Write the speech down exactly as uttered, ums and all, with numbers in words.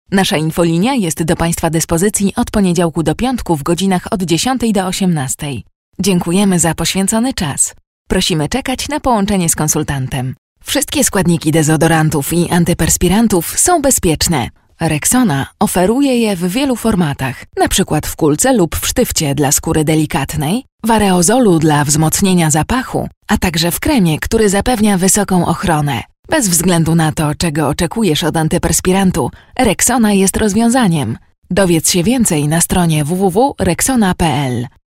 Nasza infolinia jest do Państwa dyspozycji od poniedziałku do piątku w godzinach od dziesiątej do osiemnastej. Dziękujemy za poświęcony czas. Prosimy czekać na połączenie z konsultantem. Wszystkie składniki dezodorantów i antyperspirantów są bezpieczne. Rexona oferuje je w wielu formatach, np. w kulce lub w sztywcie dla skóry delikatnej, w aerozolu dla wzmocnienia zapachu, a także w kremie, który zapewnia wysoką ochronę. Bez względu na to, czego oczekujesz od antyperspirantu, Rexona jest rozwiązaniem. Dowiedz się więcej na stronie w w w kropka rexona kropka p l.